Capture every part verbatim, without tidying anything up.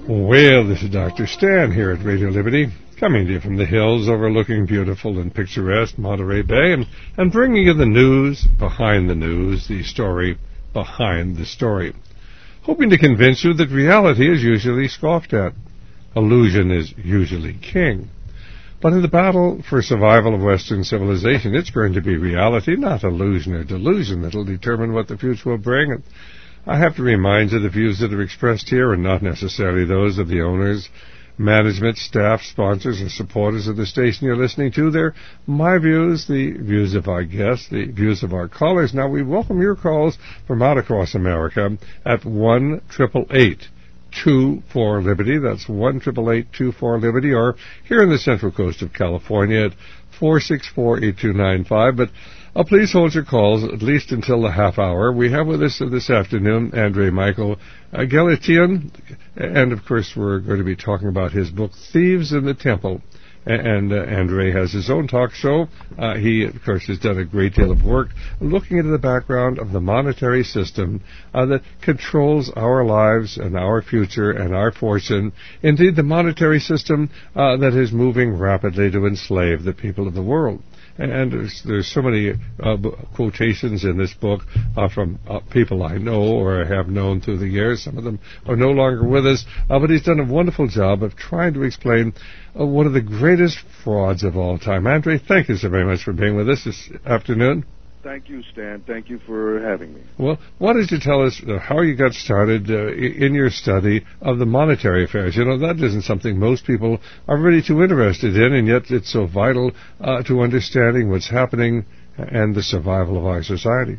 Well, this is Doctor Stan here at Radio Liberty, coming to you from the hills overlooking beautiful and picturesque Monterey Bay, and, and bringing you the news behind the news, the story behind the story. Hoping to convince you that reality is usually scoffed at. Illusion is usually king. But in the battle for survival of Western civilization, it's going to be reality, not illusion or delusion, that will determine what the future will bring. And I have to remind you the views that are expressed here are not necessarily those of the owners, management, staff, sponsors, and supporters of the station you're listening to. They're my views, the views of our guests, the views of our callers. Now, we welcome your calls from out across America at one eight eight eight, two four, Liberty. That's one eight eight eight, two four, Liberty. Or here in the Central Coast of California at four six four, eight two nine five. But Uh, please hold your calls at least until the half hour. We have with us uh, this afternoon Andre Michael uh, Galatian, and of course we're going to be talking about his book, Thieves in the Temple. And uh, Andre has his own talk show. Uh, he, of course, has done a great deal of work looking into the background of the monetary system uh, that controls our lives and our future and our fortune. Indeed, the monetary system uh, that is moving rapidly to enslave the people of the world. And there's, there's so many uh, b- quotations in this book uh, from uh, people I know or have known through the years. Some of them are no longer with us, uh, but he's done a wonderful job of trying to explain uh, one of the greatest frauds of all time. Andre, thank you so very much for being with us this afternoon. Thank you, Stan. Thank you for having me. Well, why don't you tell us uh, how you got started uh, in your study of the monetary affairs? You know, that isn't something most people are really too interested in, and yet it's so vital uh, to understanding what's happening and the survival of our society.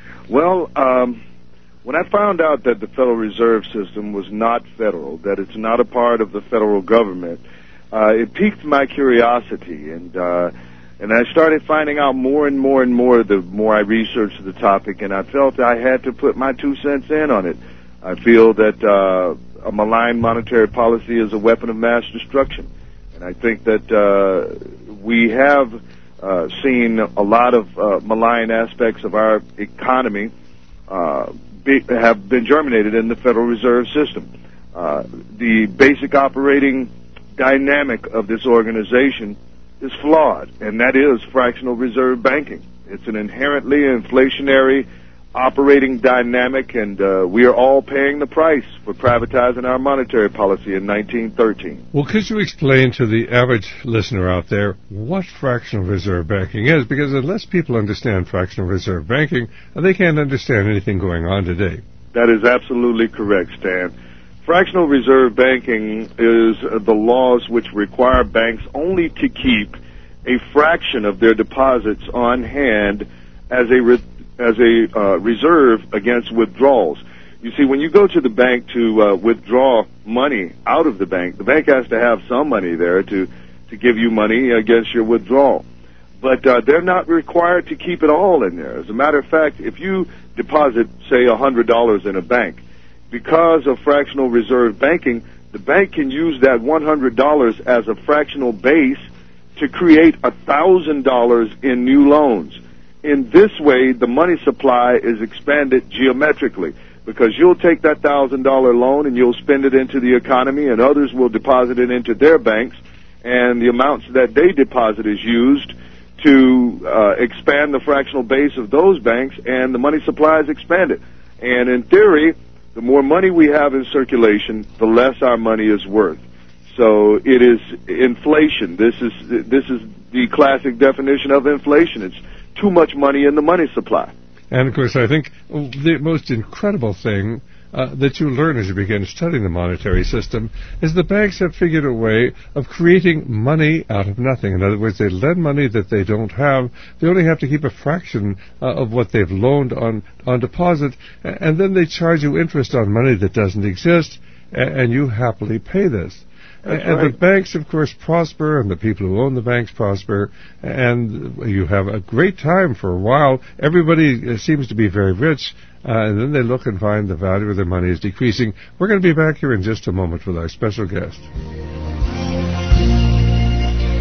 Well, um, when I found out that the Federal Reserve System was not federal, that it's not a part of the federal government, uh, it piqued my curiosity, and uh And I started finding out more and more and more the more I researched the topic, and I felt I had to put my two cents in on it. I feel that uh, a malign monetary policy is a weapon of mass destruction. And I think that uh, we have uh, seen a lot of uh, malign aspects of our economy uh, be, have been germinated in the Federal Reserve System. Uh, the basic operating dynamic of this organization is flawed, and that is fractional reserve banking. It's an inherently inflationary operating dynamic, and uh, we are all paying the price for privatizing our monetary policy in nineteen thirteen. Well, could you explain to the average listener out there what fractional reserve banking is? Because unless people understand fractional reserve banking, they can't understand anything going on today. That is absolutely correct, Stan. Fractional reserve banking is the laws which require banks only to keep a fraction of their deposits on hand as a re- as a uh, reserve against withdrawals. You see, when you go to the bank to uh, withdraw money out of the bank, the bank has to have some money there to, to give you money against your withdrawal. But uh, they're not required to keep it all in there. As a matter of fact, if you deposit, say, one hundred dollars in a bank, because of fractional reserve banking, the bank can use that one hundred dollars as a fractional base to create one thousand dollars in new loans. In this way, the money supply is expanded geometrically, because you'll take that one thousand dollars loan and you'll spend it into the economy, and others will deposit it into their banks, and the amounts that they deposit is used to uh, expand the fractional base of those banks, and the money supply is expanded. And in theory, the more money we have in circulation, the less our money is worth. So it is inflation. This is this is the classic definition of inflation. It's too much money in the money supply. And, of course, I think the most incredible thing uh, that you learn as you begin studying the monetary system is the banks have figured a way of creating money out of nothing. In other words, they lend money that they don't have. They only have to keep a fraction uh, of what they've loaned on, on deposit, and then they charge you interest on money that doesn't exist, and you happily pay this. That's and right. The banks, of course, prosper, and the people who own the banks prosper, and you have a great time for a while. Everybody seems to be very rich, uh, and then they look and find the value of their money is decreasing. We're going to be back here in just a moment with our special guest.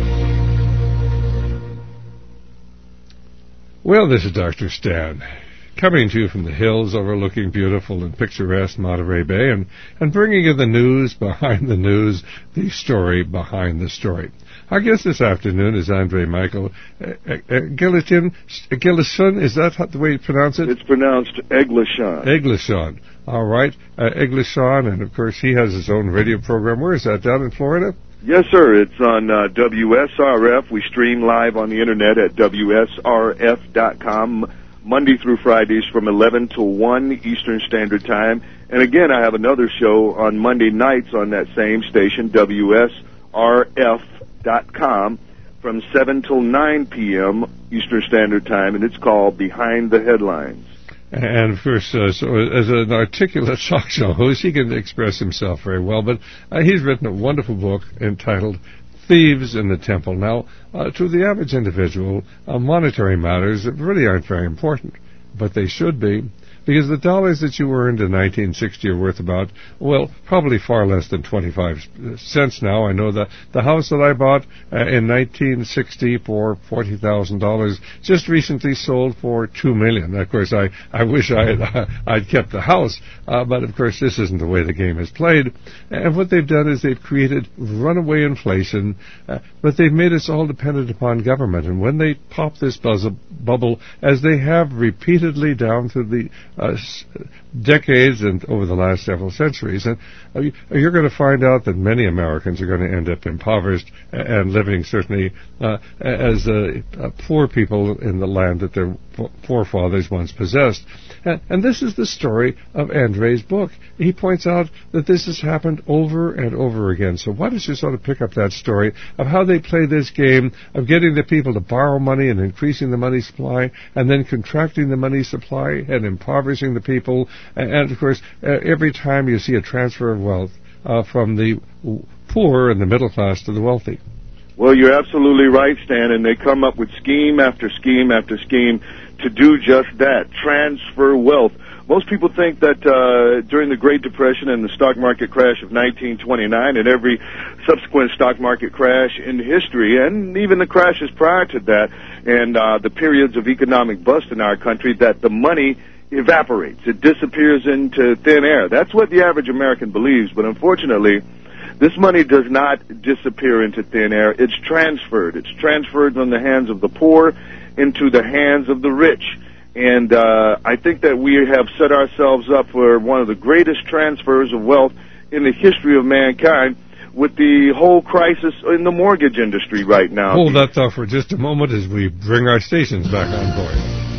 Well, this is Doctor Stan, coming to you from the hills overlooking beautiful and picturesque Monterey Bay, and, and bringing you the news behind the news, the story behind the story. Our guest this afternoon is Andre Michael uh, uh, Gillitin. Gillison, is that the way you pronounce it? It's pronounced Eglishon. Eglishon. All right. Uh, Eglishon, and of course he has his own radio program. Where is that, down in Florida? Yes, sir. It's on uh, W S R F. We stream live on the Internet at W S R F dot com, Monday through Fridays from eleven to one Eastern Standard Time. And again, I have another show on Monday nights on that same station, W S R F dot com, from seven till nine p.m. Eastern Standard Time, and it's called Behind the Headlines. And of course, uh, so as an articulate talk show host, he can express himself very well. But uh, he's written a wonderful book entitled Thieves in the Temple. Now, uh, to the average individual, uh, monetary matters really aren't very important, but they should be, because the dollars that you earned in nineteen sixty are worth about, well, probably far less than twenty-five cents now. I know that the house that I bought uh, in nineteen sixty for forty thousand dollars just recently sold for two million dollars. Of course, I, I wish I had, uh, I'd kept the house, uh, but of course this isn't the way the game is played. And what they've done is they've created runaway inflation, uh, but they've made us all dependent upon government. And when they pop this buzz- bubble, as they have repeatedly down through the Uh, decades and over the last several centuries, and uh, you're going to find out that many Americans are going to end up impoverished and living certainly uh, as uh, uh, poor people in the land that their forefathers once possessed. And, and this is the story of Andre's book. He points out that this has happened over and over again. So why don't you sort of pick up that story of how they play this game of getting the people to borrow money and increasing the money supply, and then contracting the money supply and impoverishing the people. And, and of course, uh, every time you see a transfer of wealth uh, from the poor and the middle class to the wealthy. Well, you're absolutely right, Stan, and they come up with scheme after scheme after scheme to do just that, transfer wealth. Most people think that uh, during the Great Depression and the stock market crash of nineteen twenty-nine and every subsequent stock market crash in history, and even the crashes prior to that, and uh, the periods of economic bust in our country, that the money evaporates. It disappears into thin air. That's what the average American believes, but unfortunately, this money does not disappear into thin air. It's transferred. It's transferred from the hands of the poor into the hands of the rich. And uh, I think that we have set ourselves up for one of the greatest transfers of wealth in the history of mankind, with the whole crisis in the mortgage industry right now. Hold that thought for just a moment as we bring our stations back on board.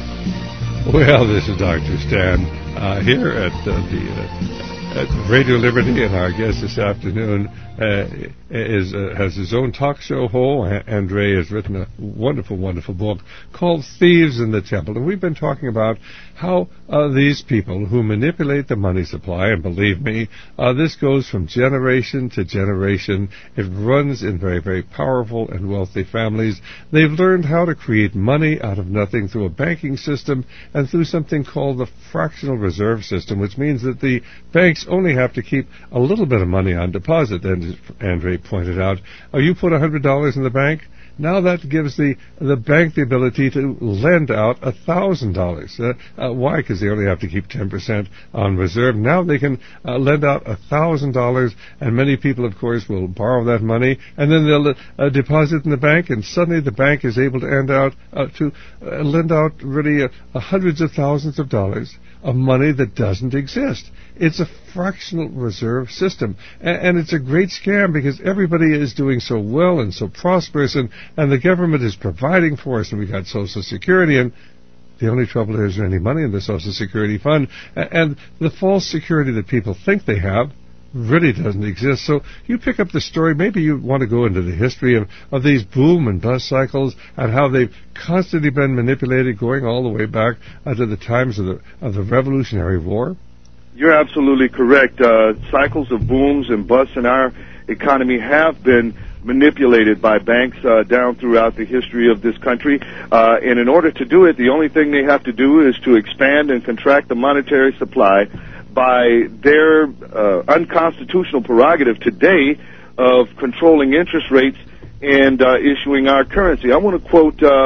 Well, this is Doctor Stan uh, here at uh, the uh, at Radio Liberty, and our guest this afternoon uh, is uh, has his own talk show. Ho, Andre has written a wonderful, wonderful book called Thieves in the Temple, and we've been talking about how uh, these people who manipulate the money supply, and believe me, uh, this goes from generation to generation. It runs in very, very powerful and wealthy families. They've learned how to create money out of nothing through a banking system and through something called the fractional reserve system, which means that the banks only have to keep a little bit of money on deposit. And Andre pointed out, oh, you put one hundred dollars in the bank, now that gives the the bank the ability to lend out one thousand dollars. Uh, uh, why? Because they only have to keep ten percent on reserve. Now they can uh, lend out one thousand dollars, and many people, of course, will borrow that money, and then they'll uh, deposit in the bank, and suddenly the bank is able to end out uh, to uh, lend out really uh, uh, hundreds of thousands of dollars of money that doesn't exist. It's a fractional reserve system, and, and it's a great scam because everybody is doing so well and so prosperous, and, and the government is providing for us, and we got Social Security, and the only trouble is there isn't any money in the Social Security fund, and, and the false security that people think they have really doesn't exist. So you pick up the story. Maybe you want to go into the history of, of these boom and bust cycles and how they've constantly been manipulated, going all the way back uh, to the times of the of the Revolutionary War. You're absolutely correct. Uh, cycles of booms and busts in our economy have been manipulated by banks uh, down throughout the history of this country. Uh, and in order to do it, the only thing they have to do is to expand and contract the monetary supply by their uh, unconstitutional prerogative today of controlling interest rates and uh, issuing our currency. I want to quote um,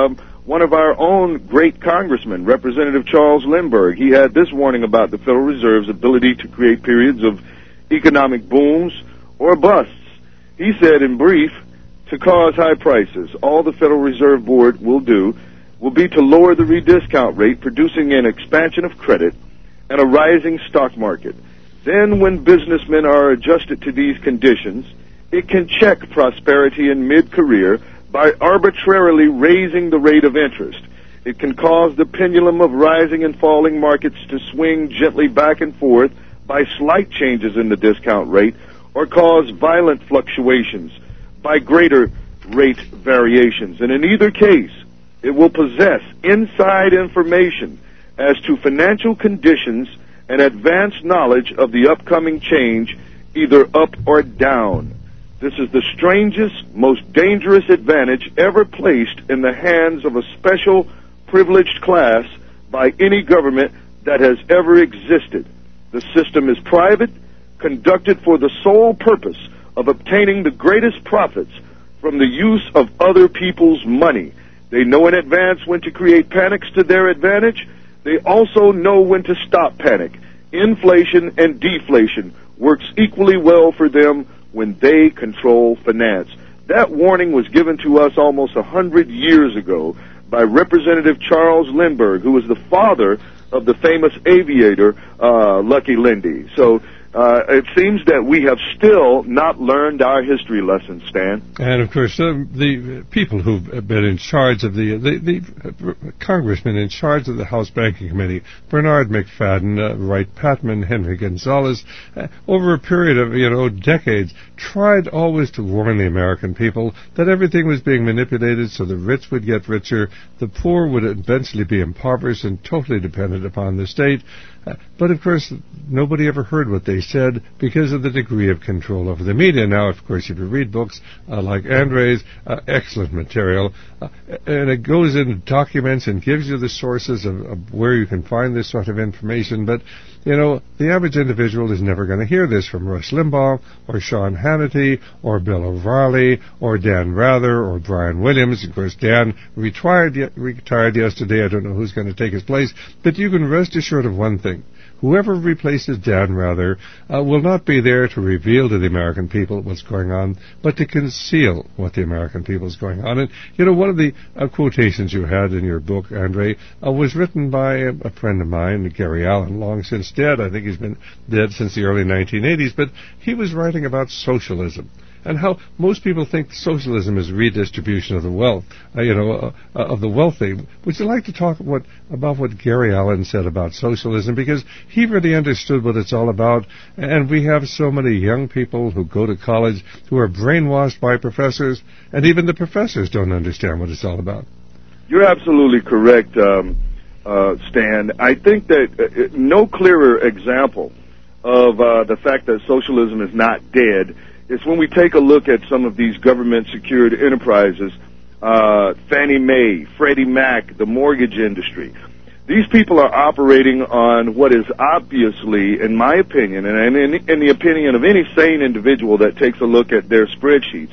one of our own great congressmen, Representative Charles Lindbergh, he had this warning about the Federal Reserve's ability to create periods of economic booms or busts. He said, in brief, to cause high prices, all the Federal Reserve Board will do will be to lower the rediscount rate, producing an expansion of credit and a rising stock market. Then, when businessmen are adjusted to these conditions, it can check prosperity in mid-career by arbitrarily raising the rate of interest. It can cause the pendulum of rising and falling markets to swing gently back and forth by slight changes in the discount rate, or cause violent fluctuations by greater rate variations. And in either case, it will possess inside information as to financial conditions and advanced knowledge of the upcoming change, either up or down. This is the strangest, most dangerous advantage ever placed in the hands of a special, privileged class by any government that has ever existed. The system is private, conducted for the sole purpose of obtaining the greatest profits from the use of other people's money. They know in advance when to create panics to their advantage. They also know when to stop panic. Inflation and deflation works equally well for them when they control finance. That warning was given to us almost a hundred years ago by Representative Charles Lindbergh, who was the father of the famous aviator uh, Lucky Lindy. So uh, it seems that we have still not learned our history lessons, Stan. And, of course, uh, the people who've been in charge of the, the, the congressmen in charge of the House Banking Committee, Bernard McFadden, uh, Wright Patman, Henry Gonzalez, uh, over a period of, you know, decades, tried always to warn the American people that everything was being manipulated so the rich would get richer, the poor would eventually be impoverished and totally dependent upon the state. Uh, but, of course, nobody ever heard what they said because of the degree of control over the media. Now, of course, if you read books uh, like Andre's, uh, excellent material, uh, and it goes into documents and gives you the sources of, of where you can find this sort of information. But, you know, the average individual is never going to hear this from Rush Limbaugh or Sean Hannity or Bill O'Reilly or Dan Rather or Brian Williams. Of course, Dan retired, retired yesterday. I don't know who's going to take his place. But you can rest assured of one thing. Whoever replaces Dan Rather uh, will not be there to reveal to the American people what's going on, but to conceal what the American people is going on. And, you know, one of the uh, quotations you had in your book, Andre, uh, was written by a, a friend of mine, Gary Allen, long since dead. I think he's been dead since the early nineteen eighties, but he was writing about socialism and how most people think socialism is redistribution of the wealth, uh, you know, uh, uh, of the wealthy. Would you like to talk what, about what Gary Allen said about socialism? Because he really understood what it's all about, and we have so many young people who go to college who are brainwashed by professors, and even the professors don't understand what it's all about. You're absolutely correct, um, uh, Stan. I think that uh, no clearer example of uh, the fact that socialism is not dead is when we take a look at some of these government-secured enterprises, uh, Fannie Mae, Freddie Mac, the mortgage industry. These people are operating on what is obviously, in my opinion, and in, in the opinion of any sane individual that takes a look at their spreadsheets,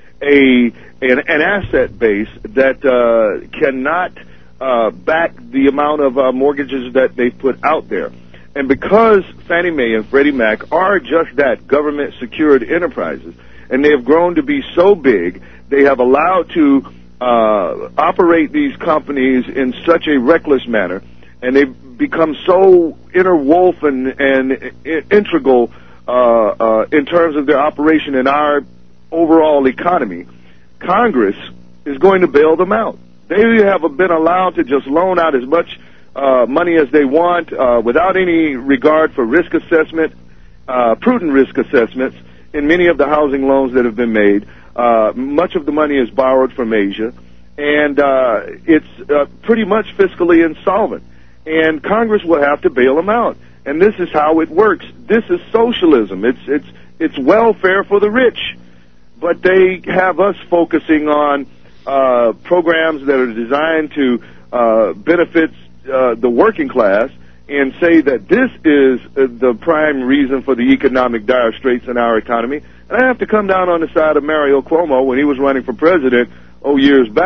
a an, an asset base that uh, cannot uh, back the amount of uh, mortgages that they put out there. And because Fannie Mae and Freddie Mac are just that, government-secured enterprises, and they have grown to be so big, they have allowed to uh, operate these companies in such a reckless manner, and they've become so interwoven and integral uh, uh, in terms of their operation in our overall economy. Congress is going to bail them out. They have been allowed to just loan out as much Uh, money as they want, uh, without any regard for risk assessment, uh, prudent risk assessments in many of the housing loans that have been made. Uh, much of the money is borrowed from Asia, and uh, it's uh, pretty much fiscally insolvent. And Congress will have to bail them out. And this is how it works. This is socialism. It's it's it's welfare for the rich. But they have us focusing on uh, programs that are designed to uh, benefit Uh, the working class and say that this is uh, the prime reason for the economic dire straits in our economy. And I have to come down on the side of Mario Cuomo when he was running for president, oh, years back,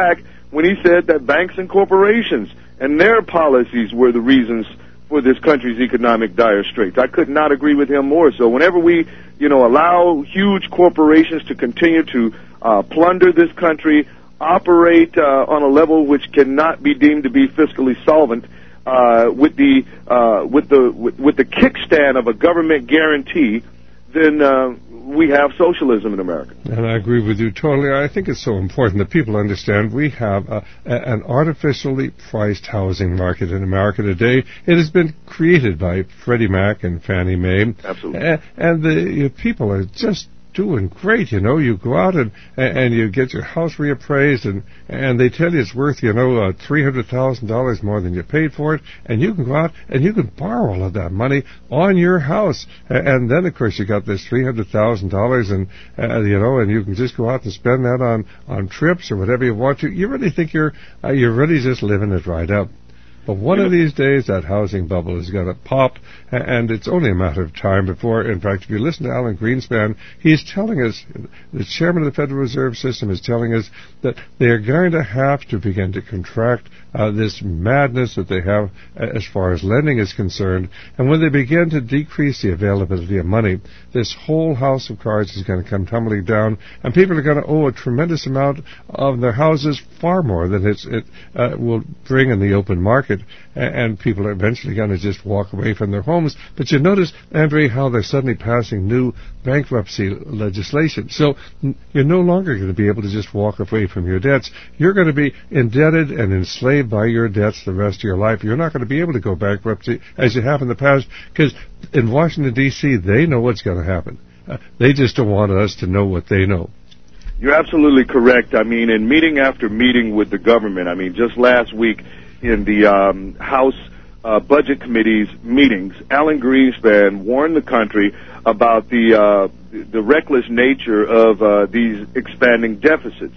when he said that banks and corporations and their policies were the reasons for this country's economic dire straits. I could not agree with him more. So whenever we, you know, allow huge corporations to continue to uh, plunder this country, operate uh, on a level which cannot be deemed to be fiscally solvent, uh, with the uh, with the with, with the kickstand of a government guarantee, then uh, we have socialism in America. And I agree with you totally. I think it's so important that people understand we have a, a, an artificially priced housing market in America today. It has been created by Freddie Mac and Fannie Mae. Absolutely. And, and the you know, people are just doing great, you know. You go out and and you get your house reappraised, and and they tell you it's worth, you know, uh, three hundred thousand dollars more than you paid for it, and you can go out and you can borrow all of that money on your house, and then of course you got this three hundred thousand dollars, and uh, you know, and you can just go out and spend that on on trips or whatever you want to. You really think you're uh, you're really just living it right up. But one of these days, that housing bubble is going to pop, and it's only a matter of time before, in fact, if you listen to Alan Greenspan, he's telling us, the chairman of the Federal Reserve System is telling us that they're going to have to begin to contract uh, this madness that they have as far as lending is concerned. And when they begin to decrease the availability of money, this whole house of cards is going to come tumbling down, and people are going to owe a tremendous amount of their houses, far more than it's, it uh, will bring in the open market. And people are eventually going to just walk away from their homes. But you notice, Andre, how they're suddenly passing new bankruptcy legislation. So you're no longer going to be able to just walk away from your debts. You're going to be indebted and enslaved by your debts the rest of your life. You're not going to be able to go bankrupt as you have in the past, because in Washington, D C, they know what's going to happen. Uh, they just don't want us to know what they know. You're absolutely correct. I mean, in meeting after meeting with the government, I mean, just last week, in the um, House uh, Budget Committee's meetings, Alan Greenspan warned the country about the uh, the reckless nature of uh, these expanding deficits.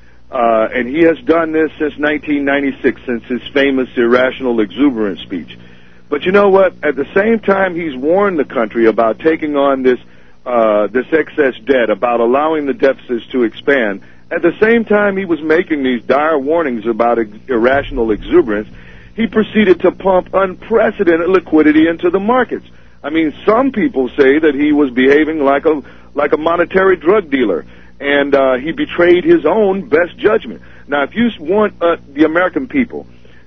Uh, and he has done this since nineteen ninety-six, since his famous irrational exuberance speech. But you know what? At the same time he's warned the country about taking on this uh, this excess debt, about allowing the deficits to expand, at the same time he was making these dire warnings about ex- irrational exuberance, he proceeded to pump unprecedented liquidity into the markets. I mean, some people say that he was behaving like a like a monetary drug dealer, and uh, he betrayed his own best judgment. Now, if you want uh, the American people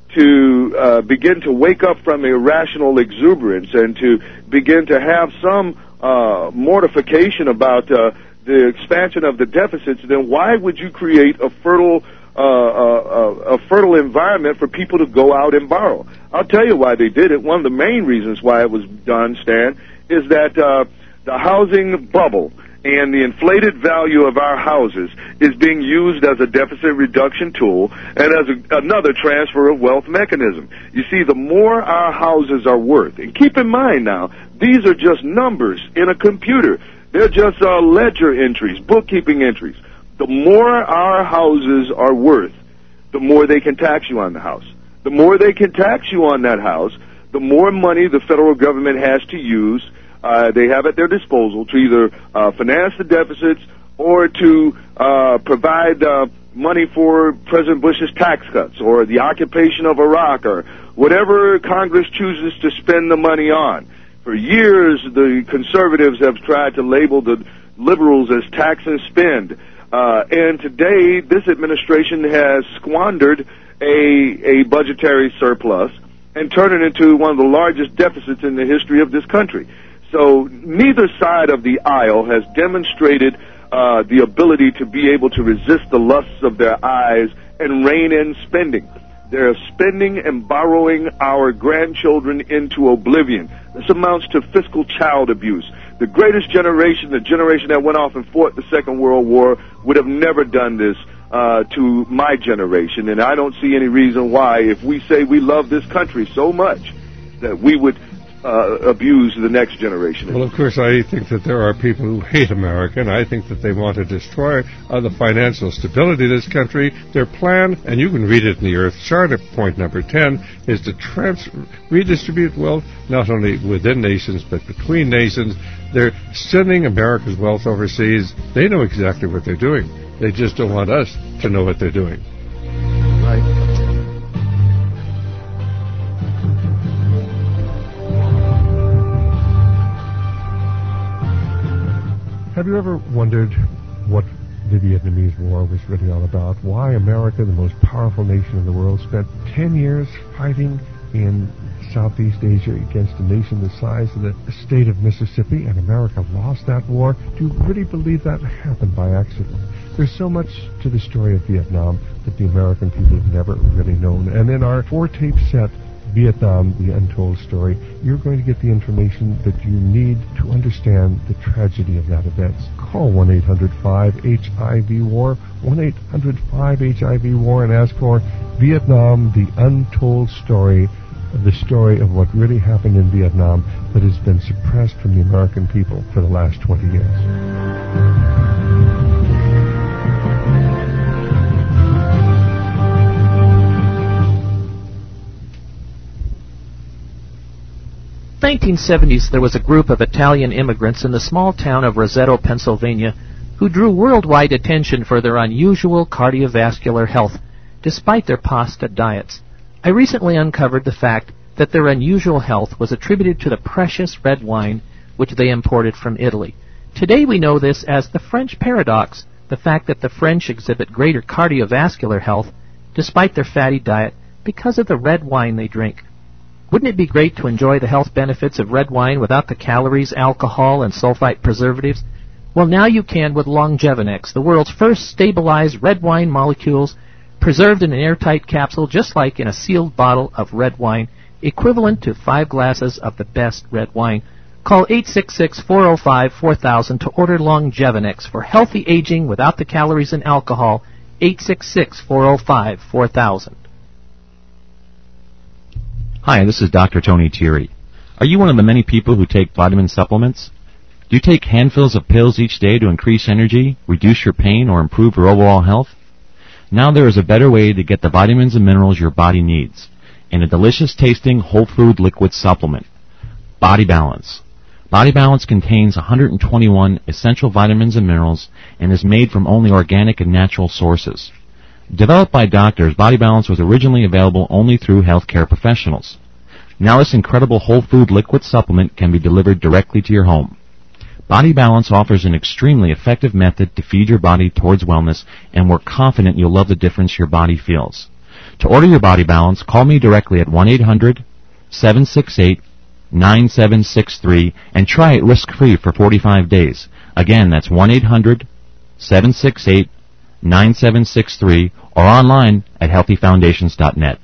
to uh, begin to wake up from irrational exuberance and to begin to have some uh, mortification about uh, the expansion of the deficits, then why would you create a fertile uh, uh, a fertile environment for people to go out and borrow? I'll tell you why they did it. One of the main reasons why it was done, Stan, is that uh, the housing bubble and the inflated value of our houses is being used as a deficit reduction tool and as a, another transfer of wealth mechanism. You see, the more our houses are worth, and keep in mind now, these are just numbers in a computer. They're just uh, ledger entries, bookkeeping entries. The more our houses are worth, the more they can tax you on the house. The more they can tax you on that house, the more money the federal government has to use, uh, they have at their disposal to either uh, finance the deficits or to uh, provide uh, money for President Bush's tax cuts or the occupation of Iraq or whatever Congress chooses to spend the money on. For years, the conservatives have tried to label the liberals as tax and spend. Uh, and today, this administration has squandered a, a budgetary surplus and turned it into one of the largest deficits in the history of this country. So neither side of the aisle has demonstrated uh, the ability to be able to resist the lusts of their eyes and rein in spending. They're spending and borrowing our grandchildren into oblivion. This amounts to fiscal child abuse. The greatest generation, the generation that went off and fought the Second World War, would have never done this uh, to my generation. And I don't see any reason why, if we say we love this country so much, that we would uh, abuse the next generation. Well, of course, I think that there are people who hate America, and I think that they want to destroy uh, the financial stability of this country. Their plan, and you can read it in the Earth Charter, point number ten, is to trans- redistribute wealth not only within nations, but between nations. They're sending America's wealth overseas. They know exactly what they're doing. They just don't want us to know what they're doing. Have you ever wondered what the Vietnamese War was really all about? Why America, the most powerful nation in the world, spent ten years fighting in Southeast Asia against a nation the size of the state of Mississippi, and America lost that war? Do you really believe that happened by accident? There's so much to the story of Vietnam that the American people have never really known. And in our four-tape set, Vietnam, The Untold Story, you're going to get the information that you need to understand the tragedy of that event. Call one eight hundred five H I V war, one eight hundred five H I V war, and ask for Vietnam, The Untold Story, the story of what really happened in Vietnam that has been suppressed from the American people for the last twenty years. nineteen seventies, there was a group of Italian immigrants in the small town of Roseto, Pennsylvania, who drew worldwide attention for their unusual cardiovascular health, despite their pasta diets. I recently uncovered the fact that their unusual health was attributed to the precious red wine which they imported from Italy. Today we know this as the French paradox, the fact that the French exhibit greater cardiovascular health despite their fatty diet because of the red wine they drink. Wouldn't it be great to enjoy the health benefits of red wine without the calories, alcohol, and sulfite preservatives? Well, now you can with Longevinex, the world's first stabilized red wine molecules preserved in an airtight capsule just like in a sealed bottle of red wine, equivalent to five glasses of the best red wine. Call eight six six, four zero five, four thousand to order Longevinex for healthy aging without the calories and alcohol. eight six six, four zero five, four thousand. Hi, this is Doctor Tony Thierry. Are you one of the many people who take vitamin supplements? Do you take handfuls of pills each day to increase energy, reduce your pain, or improve your overall health? Now there is a better way to get the vitamins and minerals your body needs in a delicious-tasting whole food liquid supplement, Body Balance. Body Balance contains one hundred twenty-one essential vitamins and minerals and is made from only organic and natural sources. Developed by doctors, Body Balance was originally available only through healthcare professionals. Now this incredible whole food liquid supplement can be delivered directly to your home. Body Balance offers an extremely effective method to feed your body towards wellness, and we're confident you'll love the difference your body feels. To order your Body Balance, call me directly at one eight hundred, seven six eight, nine seven six three and try it risk-free for forty-five days. Again, that's one eight hundred, seven six eight, nine seven six three or online at healthy foundations dot net.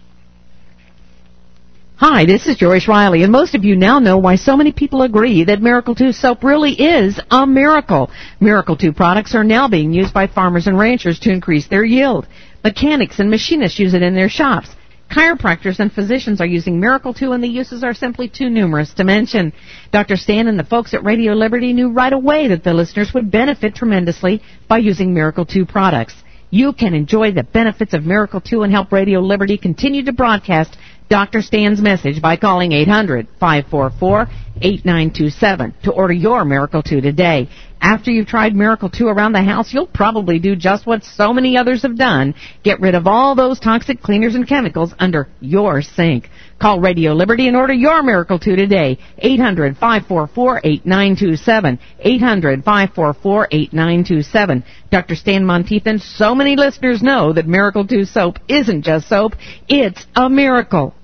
Hi, this is Joyce Riley, and most of you now know why so many people agree that Miracle two soap really is a miracle. Miracle two products are now being used by farmers and ranchers to increase their yield. Mechanics and machinists use it in their shops. Chiropractors and physicians are using Miracle two, and the uses are simply too numerous to mention. Doctor Stan and the folks at Radio Liberty knew right away that the listeners would benefit tremendously by using Miracle two products. You can enjoy the benefits of Miracle two and help Radio Liberty continue to broadcast Doctor Stan's message by calling eight hundred, five four four, eight nine two seven to order your Miracle two today. After you've tried Miracle two around the house, you'll probably do just what so many others have done. Get rid of all those toxic cleaners and chemicals under your sink. Call Radio Liberty and order your Miracle two today. eight hundred, five four four, eight nine two seven. eight hundred, five four four, eight nine two seven. Doctor Stan Monteith and so many listeners know that Miracle two soap isn't just soap, it's a miracle.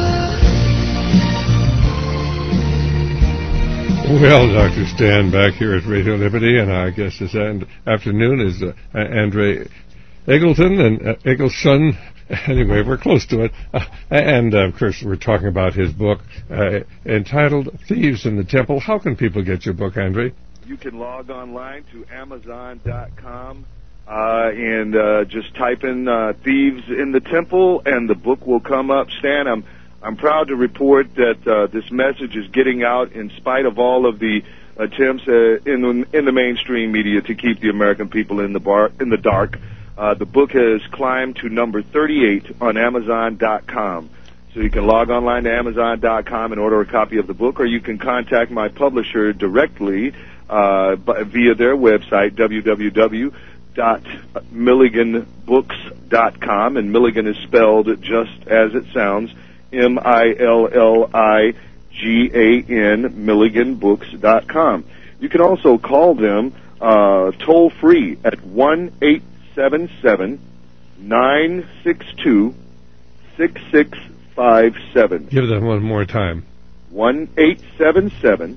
Well, Doctor Stan back here at Radio Liberty, and our guest this afternoon is uh, Andre Eggleton and uh, Eggleston. Anyway, we're close to it. Uh, and, uh, of course, we're talking about his book uh, entitled Thieves in the Temple. How can people get your book, Andre? You can log online to amazon dot com uh, and uh, just type in uh, Thieves in the Temple, and the book will come up. Stan, I'm I'm proud to report that uh, this message is getting out in spite of all of the attempts uh, in the, in the mainstream media to keep the American people in the bar in the dark. Uh, the book has climbed to number thirty-eight on amazon dot com. So you can log online to amazon dot com and order a copy of the book, or you can contact my publisher directly uh, by, via their website, w w w dot milligan books dot com, and Milligan is spelled just as it sounds, M I L L I G A N, milligan books dot com. You can also call them uh, toll free at one eight seven seven nine six two six six five seven. Give that one more time. one eight seven seven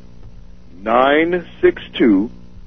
nine six two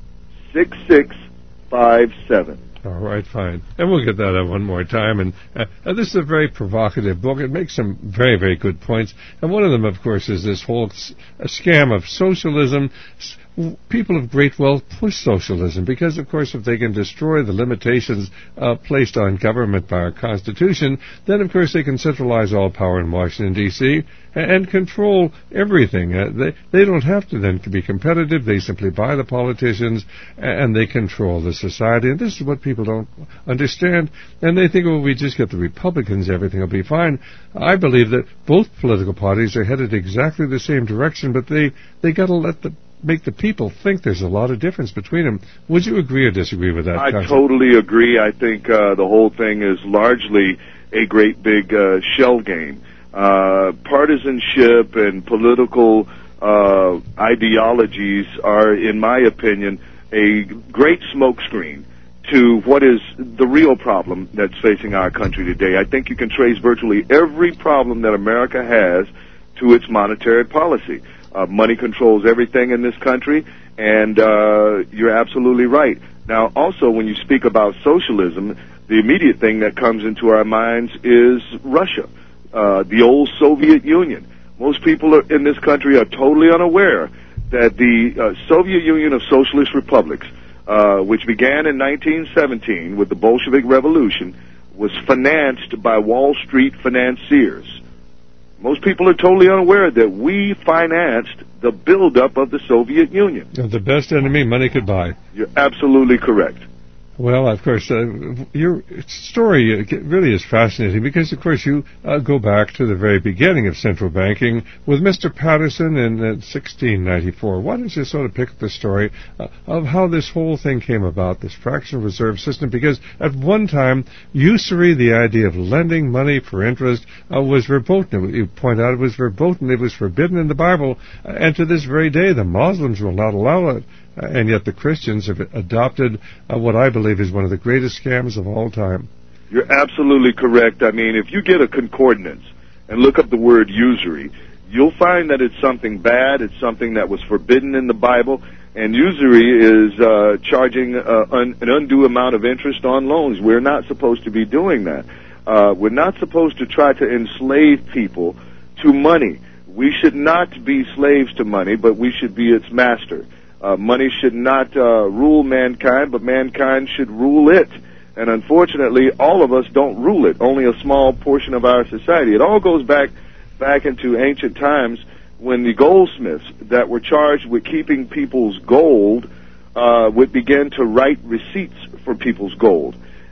six six five seven. All right, fine. And we'll get that out one more time. And uh, uh, this is a very provocative book. It makes some very, very good points. And one of them, of course, is this whole s- scam of socialism. S- People of great wealth push socialism because, of course, if they can destroy the limitations uh, placed on government by our Constitution, then, of course, they can centralize all power in Washington, D C and, and control everything. Uh, they, they don't have to then to be competitive. They simply buy the politicians and they control the society. And this is what people don't understand. And they think, well, we just get the Republicans, everything will be fine. I believe that both political parties are headed exactly the same direction, but they, they got to let the make the people think there's a lot of difference between them. Would you agree or disagree with that I concept? totally agree. I think uh, the whole thing is largely a great big uh, shell game. Uh, partisanship and political uh, ideologies are, in my opinion, a great smokescreen to what is the real problem that's facing our country today. I think you can trace virtually every problem that America has to its monetary policy. Uh, money controls everything in this country, and uh, you're absolutely right. Now, also, when you speak about socialism, the immediate thing that comes into our minds is Russia, uh, the old Soviet Union. Most people are, in this country are totally unaware that the uh, Soviet Union of Socialist Republics, uh, which began in nineteen seventeen with the Bolshevik Revolution, was financed by Wall Street financiers. Most people are totally unaware that we financed the buildup of the Soviet Union. The best enemy money could buy. You're absolutely correct. Well, of course, uh, your story uh, really is fascinating because, of course, you uh, go back to the very beginning of central banking with Mister Patterson in uh, sixteen ninety-four. Why don't you sort of pick up the story uh, of how this whole thing came about, this fractional reserve system? Because at one time, usury, the idea of lending money for interest, uh, was verboten. You point out it was verboten. It was forbidden in the Bible. Uh, and to this very day, the Muslims will not allow it. Uh, and yet the Christians have adopted uh, what I believe is one of the greatest scams of all time. You're absolutely correct. I mean, if you get a concordance and look up the word usury, you'll find that it's something bad. It's something that was forbidden in the Bible. And usury is uh, charging uh, un- an undue amount of interest on loans. We're not supposed to be doing that. Uh, we're not supposed to try to enslave people to money. We should not be slaves to money, but we should be its master. Uh, money should not uh, rule mankind, but mankind should rule it. And unfortunately, all of us don't rule it. Only a small portion of our society. It all goes back back into ancient times when the goldsmiths that were charged with keeping people's gold uh, would begin to write receipts for people's gold.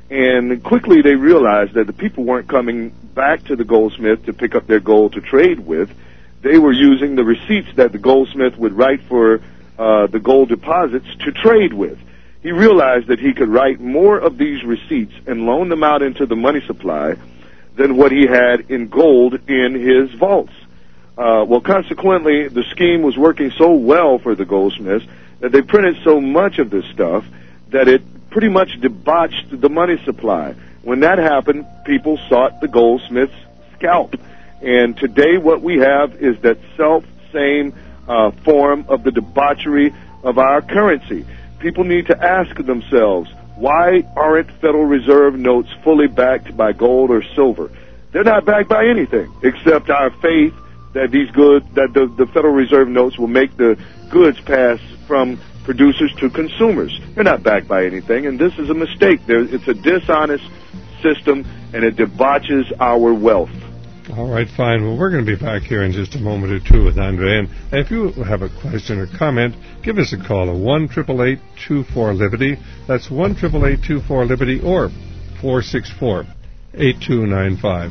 And quickly they realized that the people weren't coming back to the goldsmith to pick up their gold to trade with. They were using the receipts that the goldsmith would write for Uh, the gold deposits to trade with. He realized that he could write more of these receipts and loan them out into the money supply than what he had in gold in his vaults. Uh, well, consequently, the scheme was working so well for the goldsmiths that they printed so much of this stuff that it pretty much debauched the money supply. When that happened, people sought the goldsmith's scalp. And today what we have is that self-same Uh, form of the debauchery of our currency. People need to ask themselves, why aren't Federal Reserve notes fully backed by gold or silver? They're not backed by anything except our faith that these good that the, the Federal Reserve notes will make the goods pass from producers to consumers. They're not backed by anything, and this is a mistake. There, it's a dishonest system, and it debauches our wealth. All right, fine. Well, we're going to be back here in just a moment or two with Andre. And if you have a question or comment, give us a call at one eight eight eight, two four, Liberty. That's one eight eight eight, two four, Liberty or four six four, eight two nine five.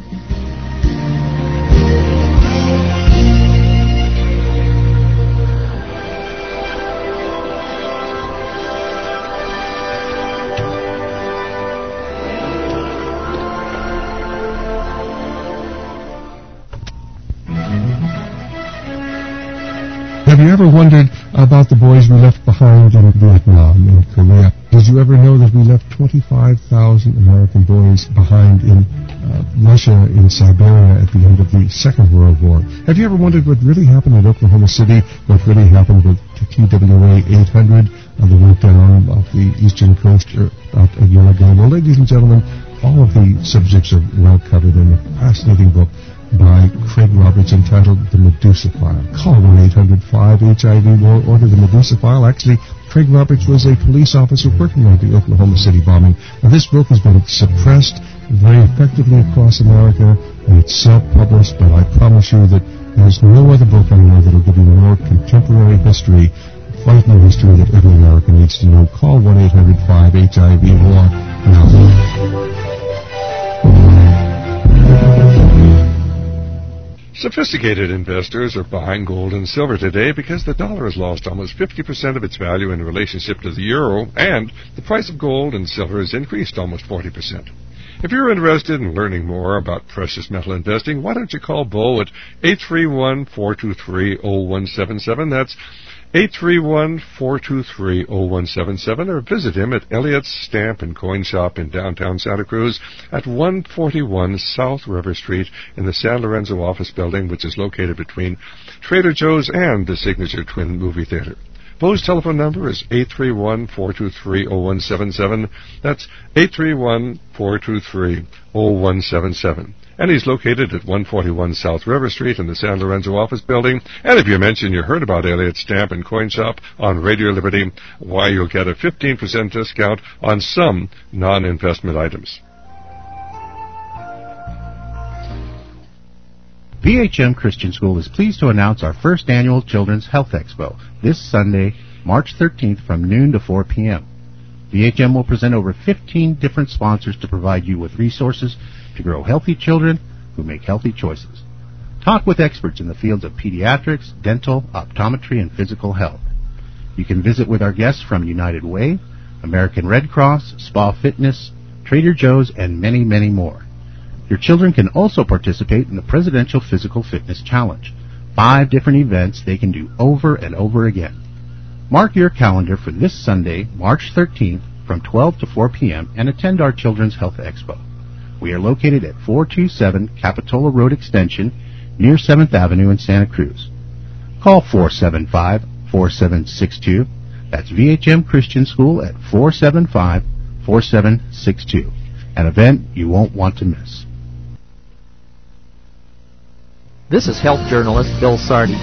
you ever wondered about the boys we left behind in Vietnam and Korea? Did you ever know that we left twenty-five thousand American boys behind in uh, Russia, in Siberia, at the end of the Second World War? Have you ever wondered what really happened in Oklahoma City, what really happened with T W A eight hundred, uh, that went down off the eastern coast uh, about a year ago? Well, ladies and gentlemen, all of the subjects are well covered in a fascinating book by Craig Roberts entitled The Medusa File. Call one eight hundred five H I V or order The Medusa File. Actually, Craig Roberts was a police officer working on the Oklahoma City bombing. Now, this book has been suppressed very effectively across America, and it's self-published, but I promise you that there's no other book anywhere that will give you more contemporary history, frightening history that every American needs to know. Call one eight hundred five H I V war now. Sophisticated investors are buying gold and silver today because the dollar has lost almost fifty percent of its value in relationship to the euro, and the price of gold and silver has increased almost forty percent. If you're interested in learning more about precious metal investing, why don't you call Bo at eight three one, four two three, zero one seven seven. That's eight three one, four two three, zero one seven seven, or visit him at Elliott's Stamp and Coin Shop in downtown Santa Cruz at one forty-one South River Street in the San Lorenzo office building, which is located between Trader Joe's and the Signature Twin Movie Theater. Bo's telephone number is eight three one, four two three, zero one seven seven. That's eight three one, four two three, zero one seven seven. And he's located at one forty-one South River Street in the San Lorenzo office building. And if you mention you heard about Elliott's Stamp and Coin Shop on Radio Liberty, why, you'll get a fifteen percent discount on some non-investment items. V H M Christian School is pleased to announce our first annual Children's Health Expo this Sunday, March thirteenth from noon to four p.m. V H M will present over fifteen different sponsors to provide you with resources to grow healthy children who make healthy choices. Talk with experts in the fields of pediatrics, dental, optometry, and physical health. You can visit with our guests from United Way, American Red Cross, Spa Fitness, Trader Joe's, and many, many more. Your children can also participate in the Presidential Physical Fitness Challenge, five different events they can do over and over again. Mark your calendar for this Sunday, March thirteenth, from twelve to four p.m. and attend our Children's Health Expo. We are located at four two seven Capitola Road Extension near seventh Avenue in Santa Cruz. Call four seven five, four seven six two. That's V H M Christian School at four seven five, four seven six two. An event you won't want to miss. This is health journalist Bill Sardi.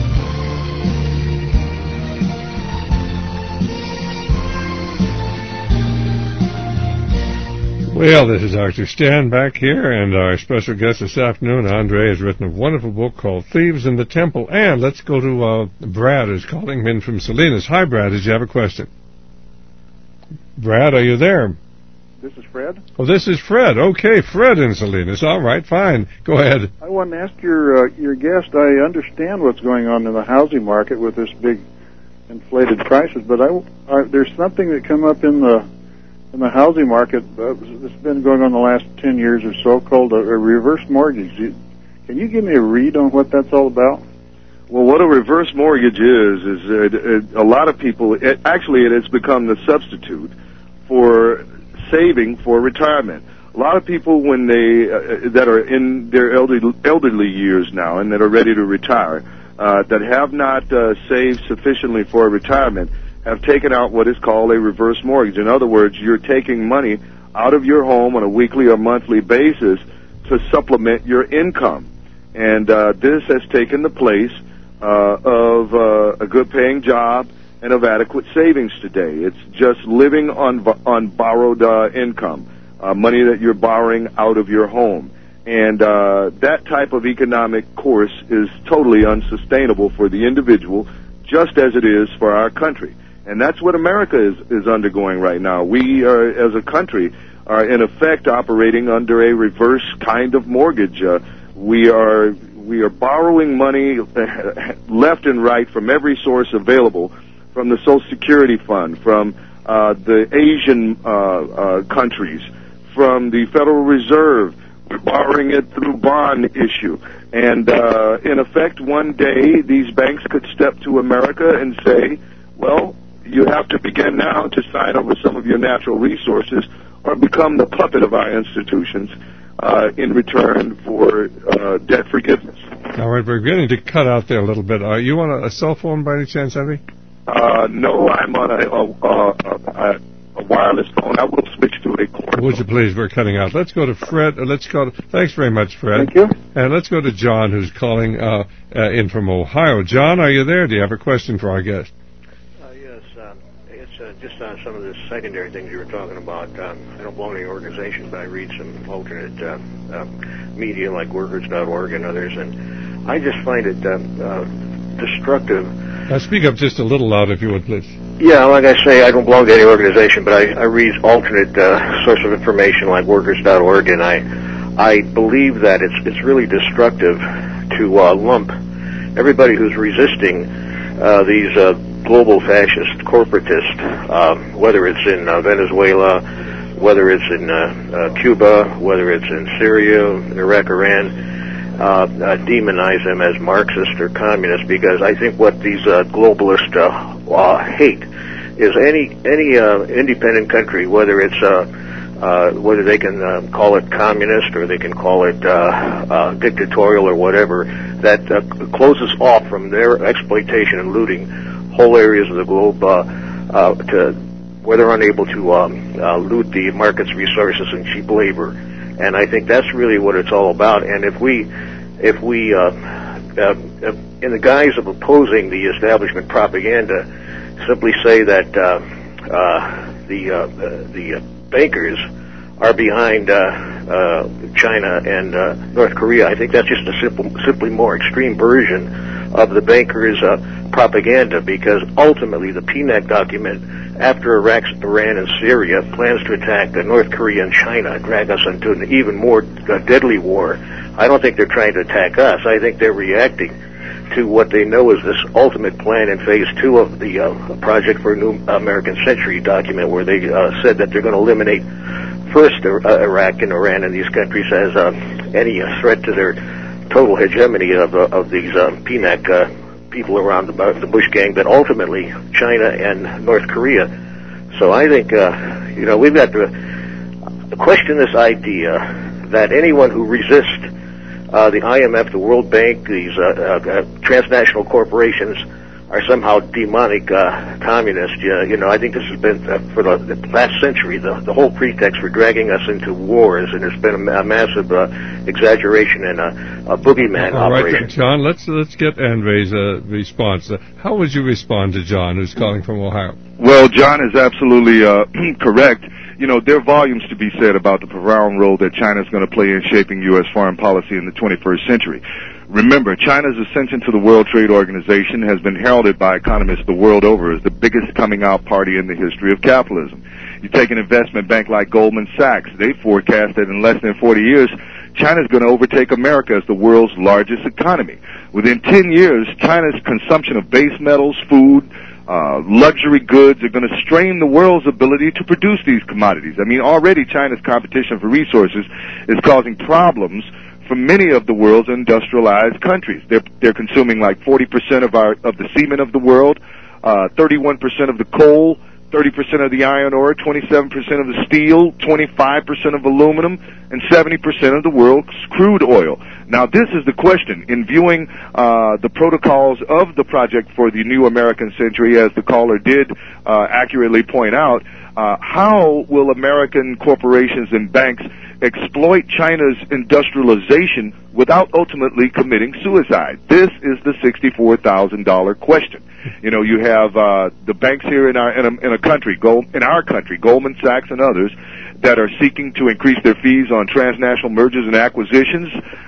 Well, this is Doctor Stan back here, and our special guest this afternoon, Andre, has written a wonderful book called Thieves in the Temple. And let's go to uh, Brad, who's calling in from Salinas. Hi, Brad. Did you have a question? Brad, are you there? This is Fred. Oh, this is Fred. Okay, Fred in Salinas. All right, fine. Go ahead. I want to ask your uh, your guest. I understand what's going on in the housing market with this big inflated prices, but I, I there's something that come up in the in the housing market uh, that's been going on the last ten years or so called a, a reverse mortgage. You, can you give me a read on what that's all about? Well, what a reverse mortgage is is it, it, a lot of people. It, actually, it has become the substitute for saving for retirement. A lot of people, when they uh, that are in their elderly, elderly years now and that are ready to retire, uh, that have not uh, saved sufficiently for retirement, have taken out what is called a reverse mortgage. In other words, you're taking money out of your home on a weekly or monthly basis to supplement your income. And uh, this has taken the place uh, of uh, a good-paying job and of adequate savings today. It's just living on on borrowed uh, income, uh, money that you're borrowing out of your home. And uh, that type of economic course is totally unsustainable for the individual, just as it is for our country. And that's what America is, is undergoing right now. We, are, as a country, are in effect operating under a reverse kind of mortgage. Uh, we are we are borrowing money left and right from every source available, from the Social Security Fund, from uh, the Asian uh, uh, countries, from the Federal Reserve. We're borrowing it through bond issue. And uh, in effect, one day, these banks could step to America and say, well, you have to begin now to sign over some of your natural resources or become the puppet of our institutions uh, in return for uh, debt forgiveness. All right, we're beginning to cut out there a little bit. Are you on a, a cell phone by any chance, Henry? Uh, no, I'm on a, a, a, a wireless phone. I will switch to a cord. Would you please? We're cutting out. Let's go to Fred. Uh, let's go to, thanks very much, Fred. Thank you. And let's go to John, who's calling uh, uh, in from Ohio. John, are you there? Do you have a question for our guest? Uh, yes. Um, it's uh, just on some of the secondary things you were talking about. Um, I don't belong to any organization, but I read some alternate uh, uh, media like workers dot org and others, and I just find it uh, uh, destructive. Uh, speak up just a little loud, if you would, please. Yeah, like I say, I don't belong to any organization, but I, I read alternate uh, source of information like workers dot org, and I I believe that it's it's really destructive to uh, lump everybody who's resisting uh, these uh, global fascist corporatists, uh, whether it's in uh, Venezuela, whether it's in uh, uh, Cuba, whether it's in Syria, Iraq, Iran. Uh, uh, demonize them as Marxist or communist, because I think what these uh, globalists uh, uh, hate is any any uh, independent country, whether it's uh, uh, whether they can uh, call it communist or they can call it uh, uh, dictatorial or whatever, that uh, closes off from their exploitation and looting whole areas of the globe uh, uh, to where they're unable to um, uh, loot the market's resources and cheap labor. And I think that's really what it's all about. And if we, if we, uh, uh, in the guise of opposing the establishment propaganda, simply say that uh, uh, the uh, the bankers are behind uh, uh, China and uh, North Korea, I think that's just a simple, simply more extreme version of the bankers' uh, propaganda. Because ultimately, the P N A C document, after Iraq, Iran, and Syria, plans to attack uh, North Korea and China, drag us into an even more uh, deadly war. I don't think they're trying to attack us. I think they're reacting to what they know is this ultimate plan in phase two of the uh, Project for a New American Century document, where they uh, said that they're going to eliminate first uh, Iraq and Iran and these countries as uh, any uh, threat to their total hegemony of, uh, of these uh, P N A C uh, people around the, the Bush gang, but ultimately China and North Korea. So I think, uh, you know, we've got to question this idea that anyone who resists uh, the I M F, the World Bank, these uh, uh, transnational corporations are somehow demonic uh, communists. Uh, you know, I think this has been, uh, for the, the last century, the, the whole pretext for dragging us into wars, and it's been a, a massive uh, exaggeration and a, a boogeyman All operation. right, John, let's let's get Andre's uh, response. Uh, how would you respond to John, who's calling from Ohio? Well, John is absolutely uh, correct. You know, there are volumes to be said about the profound role that China is going to play in shaping U S foreign policy in the twenty-first century. Remember, China's ascension to the World Trade Organization has been heralded by economists the world over as the biggest coming-out party in the history of capitalism. You take an investment bank like Goldman Sachs, they forecast that in less than forty years, China's going to overtake America as the world's largest economy. Within ten years, China's consumption of base metals, food, uh, luxury goods are going to strain the world's ability to produce these commodities. I mean, already China's competition for resources is causing problems for many of the world's industrialized countries. They're, they're consuming like forty percent of our, of the cement of the world, uh, thirty-one percent of the coal, thirty percent of the iron ore, twenty-seven percent of the steel, twenty-five percent of aluminum, and seventy percent of the world's crude oil. Now, this is the question. In viewing uh, the protocols of the Project for the New American Century, as the caller did uh, accurately point out, uh, how will American corporations and banks exploit China's industrialization without ultimately committing suicide? This is the sixty-four thousand dollars question. You know, you have uh, the banks here in our in a, in a country, Gold, in our country, Goldman Sachs and others, that are seeking to increase their fees on transnational mergers and acquisitions.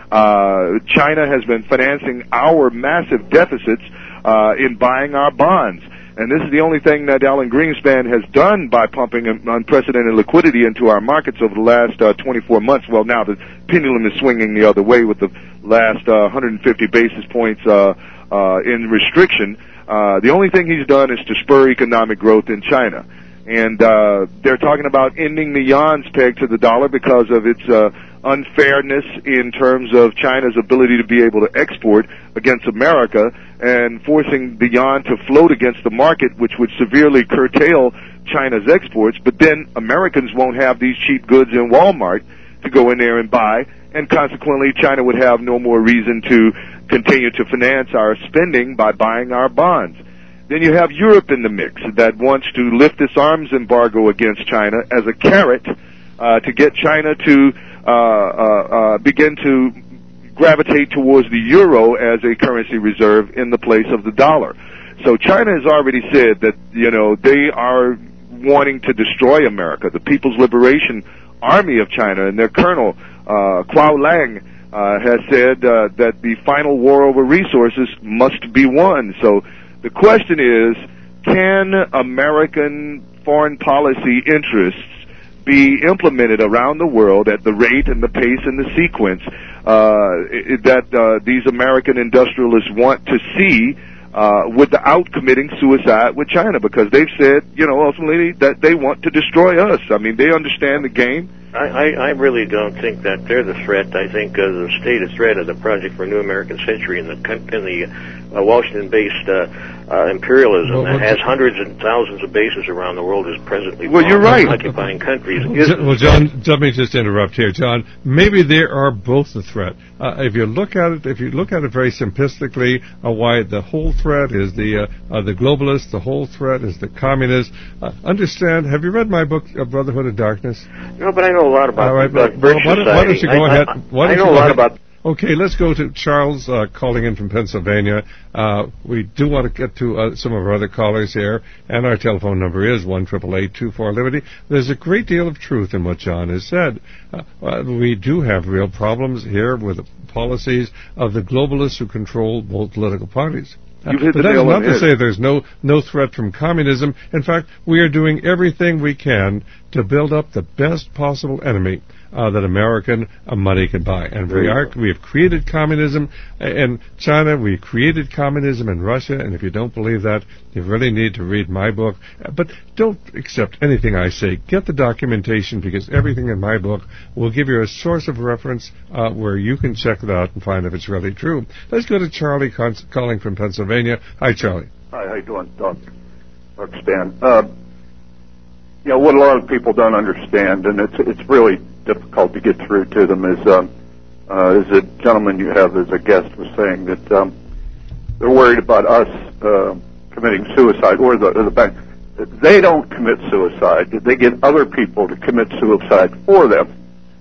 Uh, China has been financing our massive deficits uh, in buying our bonds. And this is the only thing that Alan Greenspan has done by pumping unprecedented liquidity into our markets over the last uh, twenty-four months. Well, now the pendulum is swinging the other way with the last uh, one hundred fifty basis points uh, uh, in restriction. Uh, the only thing he's done is to spur economic growth in China. And uh, they're talking about ending the yuan's peg to the dollar because of its uh, unfairness in terms of China's ability to be able to export against America and forcing the yuan to float against the market, which would severely curtail China's exports. But then Americans won't have these cheap goods in Walmart to go in there and buy, and consequently China would have no more reason to continue to finance our spending by buying our bonds. Then you have Europe in the mix that wants to lift this arms embargo against China as a carrot uh, to get China to uh, uh, uh, begin to gravitate towards the euro as a currency reserve in the place of the dollar. So China has already said that, you know, they are wanting to destroy America. The People's Liberation Army of China and their colonel, uh, Kuo Lang, uh, has said uh, that the final war over resources must be won. So the question is, can American foreign policy interests be implemented around the world at the rate and the pace and the sequence uh, that uh, these American industrialists want to see uh, without committing suicide with China? Because they've said, you know, ultimately that they want to destroy us. I mean, they understand the game. I, I, I really don't think that they're the threat. I think uh, the stated threat of the Project for a New American Century and the, in the uh, Washington-based uh, uh, imperialism well, that has hundreds and thousands of bases around the world is presently well, you're right. occupying countries. Well, John, let me just interrupt here, John. Maybe they are both a threat. Uh, if you look at it, if you look at it very simplistically, uh, why the whole threat is the uh, uh, the globalists, the whole threat is the communists. Uh, understand? Have you read my book, uh, Brotherhood of Darkness? No, but I know a lot about All right, the well, Birch why, don't, why don't you go I, ahead? I, Why don't I know you go a lot ahead? about. Okay, let's go to Charles uh, calling in from Pennsylvania. Uh, we do want to get to uh, some of our other callers here, and our telephone number is one eight eight eight, two four, Liberty. There's a great deal of truth in what John has said. Uh, uh, we do have real problems here with the policies of the globalists who control both political parties. You've hit but the that's nail not on the to head. say there's no, no threat from communism. In fact, we are doing everything we can to build up the best possible enemy uh, that American uh, money can buy. And we are we have created communism in China. We created communism in Russia. And if you don't believe that, you really need to read my book. But don't accept anything I say. Get the documentation, because everything in my book will give you a source of reference uh, where you can check it out and find if it's really true. Let's go to Charlie calling from Pennsylvania. Hi, Charlie. Hi, how you doing, Doc? Doctor Stan. Uh, you know, what a lot of people don't understand, and it's it's really difficult to get through to them, is um, uh, is a gentleman you have as a guest was saying that um, they're worried about us uh, committing suicide, or the, or the bank. They don't commit suicide. They get other people to commit suicide for them.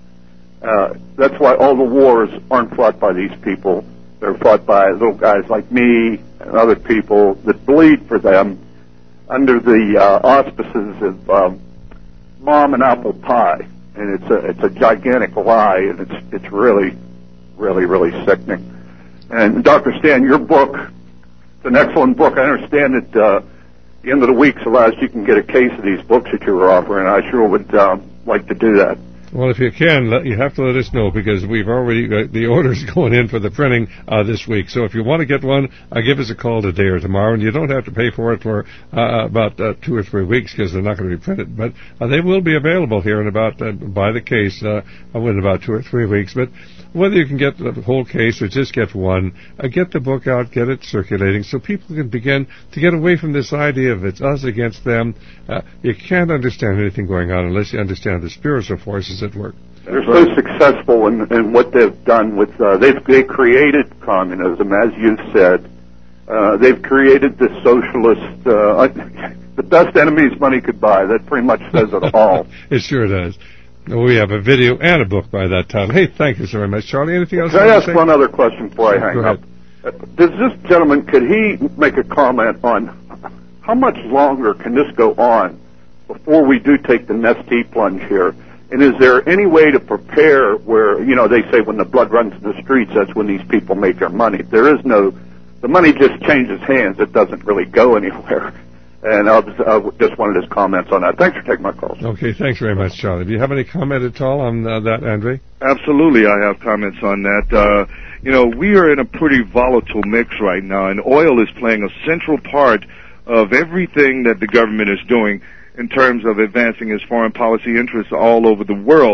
Uh, that's why all the wars aren't fought by these people. They're fought by little guys like me and other people that bleed for them under the uh, auspices of um, mom and apple pie. And it's a it's a gigantic lie, and it's it's really, really, really sickening. And Doctor Stan, your book, it's an excellent book. I understand that uh, the end of the week, so last you can get a case of these books that you were offering. I sure would um, like to do that. Well, if you can, let, you have to let us know, because we've already got the orders going in for the printing uh, this week. So if you want to get one, uh, give us a call today or tomorrow, and you don't have to pay for it for uh, about uh, two or three weeks because they're not going to be printed. But uh, they will be available here in about uh, by the case uh, in about two or three weeks. But whether you can get the whole case or just get one, uh, get the book out, get it circulating, so people can begin to get away from this idea of it's us against them. Uh, you can't understand anything going on unless you understand the spiritual forces at work. They're so successful in, in what they've done with, uh, they've they created communism, as you said. Uh, they've created the socialist, uh, the best enemies money could buy. That pretty much says it all. It sure does. We have a video and a book by that title. Hey, thank you so very much, Charlie. Anything else? Can I ask one other question before I hang Go up? ahead. Does this gentleman, could he make a comment on how much longer can this go on before we do take the Nestea plunge here? And is there any way to prepare where, you know, they say when the blood runs in the streets, that's when these people make their money. There is no, the money just changes hands. It doesn't really go anywhere. And I just wanted his comments on that. Thanks for taking my call. Okay, thanks very much, Charlie. Do you have any comment at all on uh, that, Andre? Absolutely, I have comments on that. Uh, you know, we are in a pretty volatile mix right now, and oil is playing a central part of everything that the government is doing in terms of advancing its foreign policy interests all over the world.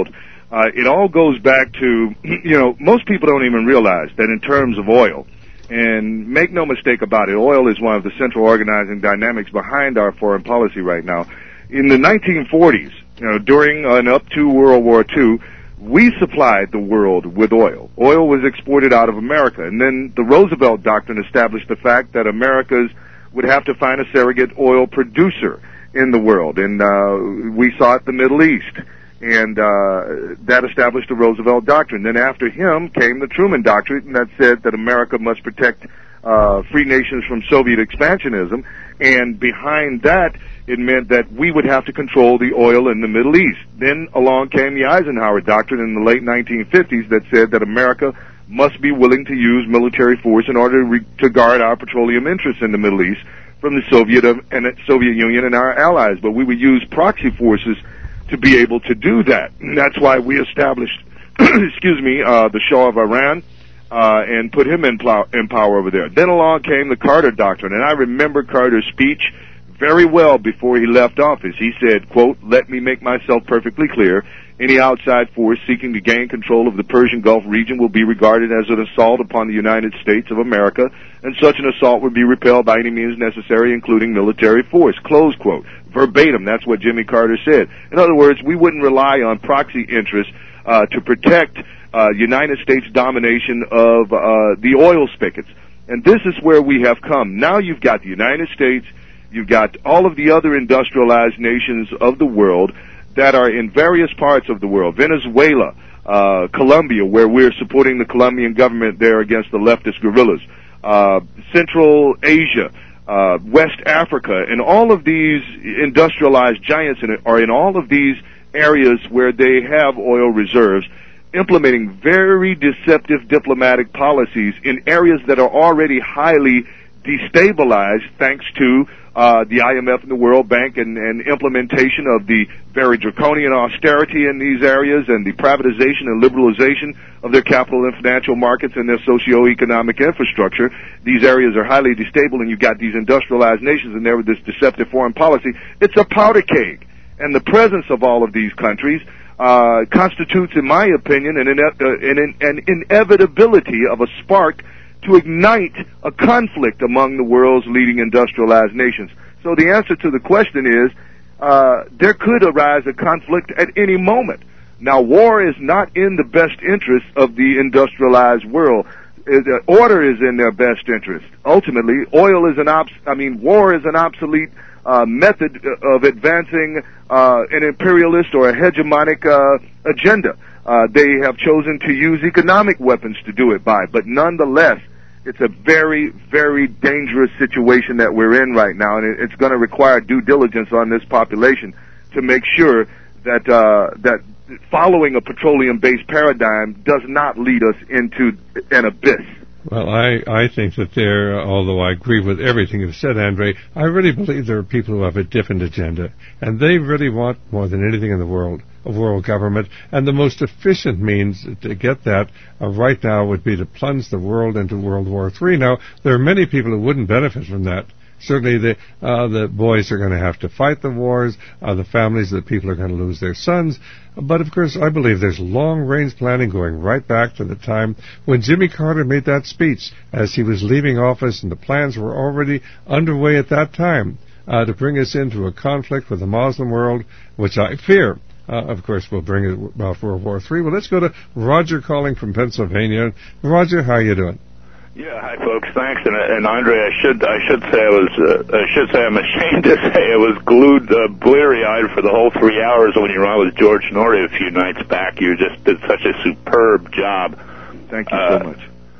Uh, it all goes back to, you know, most people don't even realize that in terms of oil, and make no mistake about it, oil is one of the central organizing dynamics behind our foreign policy right now. In the nineteen forties, you know, during and up to World War Two, we supplied the world with oil. Oil was exported out of America. And then the Roosevelt Doctrine established the fact that Americans would have to find a surrogate oil producer in the world. And uh, we saw it the Middle East. And uh, that established the Roosevelt Doctrine. Then after him came the Truman Doctrine that said that America must protect uh, free nations from Soviet expansionism. And behind that, it meant that we would have to control the oil in the Middle East. Then along came the Eisenhower Doctrine in the late nineteen fifties that said that America must be willing to use military force in order to, re- to guard our petroleum interests in the Middle East from the Soviet uh, and Soviet Union and our allies. But we would use proxy forces to be able to do that. And that's why we established, excuse me, uh, the Shah of Iran, uh, and put him in, plow- in power over there. Then along came the Carter Doctrine, and I remember Carter's speech very well before he left office. He said, quote, "Let me make myself perfectly clear. Any outside force seeking to gain control of the Persian Gulf region will be regarded as an assault upon the United States of America, and such an assault would be repelled by any means necessary, including military force." Close quote. Verbatim, that's what Jimmy Carter said. In other words, we wouldn't rely on proxy interests uh, to protect uh, United States domination of uh, the oil spigots. And this is where we have come. Now you've got the United States, you've got all of the other industrialized nations of the world that are in various parts of the world. Venezuela, uh, Colombia, where we're supporting the Colombian government there against the leftist guerrillas, uh, Central Asia, uh, West Africa, and all of these industrialized giants in it are in all of these areas where they have oil reserves, implementing very deceptive diplomatic policies in areas that are already highly destabilized thanks to uh, the I M F and the World Bank and, and implementation of the very draconian austerity in these areas and the privatization and liberalization of their capital and financial markets and their socio-economic infrastructure. These areas are highly destable, and you've got these industrialized nations in there with this deceptive foreign policy. It's a powder keg. And the presence of all of these countries uh, constitutes, in my opinion, an, ine- uh, an, an inevitability of a spark to ignite a conflict among the world's leading industrialized nations. So the answer to the question is, uh, there could arise a conflict at any moment. Now, war is not in the best interest of the industrialized world. Uh, order is in their best interest. Ultimately, oil is an obs- I mean, war is an obsolete uh, method of advancing uh, an imperialist or a hegemonic uh, agenda. Uh, they have chosen to use economic weapons to do it by, but nonetheless, it's a very, very dangerous situation that we're in right now, and it's going to require due diligence on this population to make sure that uh, that following a petroleum-based paradigm does not lead us into an abyss. Well, I, I think that there, although I agree with everything you've said, Andre, I really believe there are people who have a different agenda, and they really want, more than anything in the world, a world government, and the most efficient means to get that uh, right now would be to plunge the world into World War Three. Now, there are many people who wouldn't benefit from that. Certainly the uh, the boys are going to have to fight the wars, uh, the families of the people are going to lose their sons. But, of course, I believe there's long-range planning going right back to the time when Jimmy Carter made that speech as he was leaving office, and the plans were already underway at that time uh, to bring us into a conflict with the Muslim world, which I fear, uh, of course, will bring it about World War Three. Well, let's go to Roger calling from Pennsylvania. Roger, how are you doing? Yeah, hi folks. Thanks, and, and Andre, I should I should say I was uh, I should say I'm ashamed to say I was glued, uh, bleary-eyed for the whole three hours when you were on with George Norrie a few nights back. You just did such a superb job. Thank you uh, so much.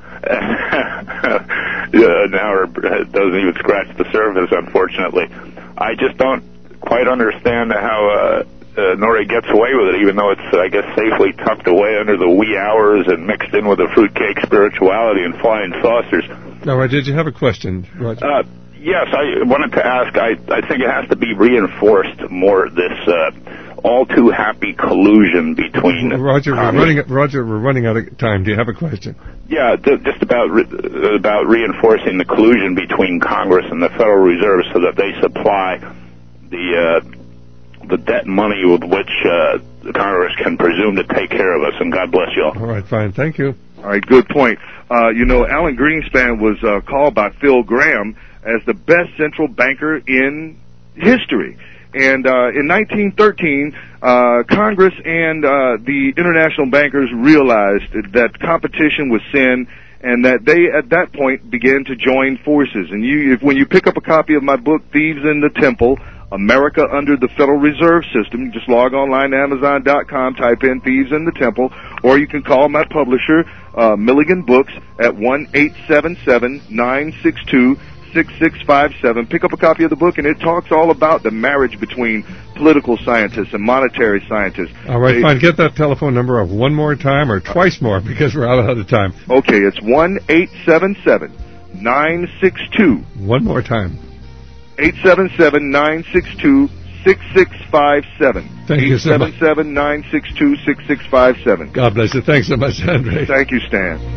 yeah, an hour doesn't even scratch the surface, unfortunately. I just don't quite understand how uh, uh, Norrie gets away with it, even though it's, I guess, safely tucked away under the wee hours and mixed in with the fruitcake spirituality and flying saucers. All right, did you have a question, Roger? Uh, yes, I wanted to ask, I, I think it has to be reinforced more, this uh, all-too-happy collusion between... Roger, we're running, Roger, we're running out of time. Do you have a question? Yeah, just about re- about reinforcing the collusion between Congress and the Federal Reserve so that they supply the... Uh, the debt money with which uh, Congress can presume to take care of us, and God bless you all. All right, fine. Thank you. All right, good point. Uh, you know, Alan Greenspan was uh, called by Phil Graham as the best central banker in history. And uh, in nineteen thirteen, uh, Congress and uh, the international bankers realized that competition was sin, and that they, at that point, began to join forces. And you, if, when you pick up a copy of my book, Thieves in the Temple, America Under the Federal Reserve System, just log online to Amazon dot com, type in Thieves in the Temple, or you can call my publisher, uh, Milligan Books, at one eight seven seven, nine six two, six six five seven. Pick up a copy of the book, and it talks all about the marriage between political scientists and monetary scientists. All right, they, fine. Get that telephone number of one more time or twice more because we're out of time. Okay, it's one eight seven seven, nine six two. One more time. eight seven seven, nine six two, six six five seven. Thank you so much. eight seven seven, nine six two, six six five seven. God bless you. Thanks so much, Andre. Thank you, Stan.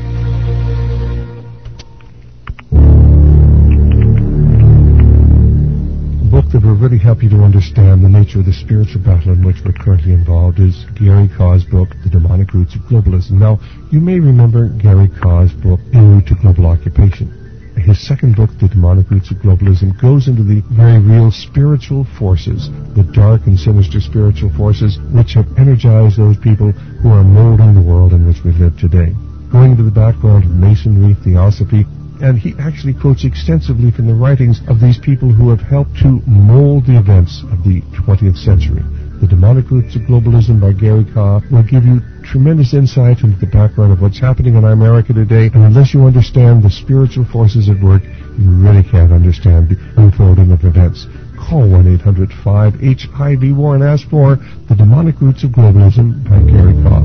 A book that will really help you to understand the nature of the spiritual battle in which we're currently involved is Gary Kaw's book, The Demonic Roots of Globalism. Now, you may remember Gary Kaw's book, En Route to Global Occupation. His second book, The Demonic Roots of Globalism, goes into the very real spiritual forces, the dark and sinister spiritual forces which have energized those people who are molding the world in which we live today. Going into the background of Masonry, Theosophy, and he actually quotes extensively from the writings of these people who have helped to mold the events of the twentieth century. The Demonic Roots of Globalism by Gary Kaw will give you tremendous insight into the background of what's happening in America today, and unless you understand the spiritual forces at work, you really can't understand the unfolding of events. Call one eight hundred five H I V WAR and ask for The Demonic Roots of Globalism by Gary Kaw.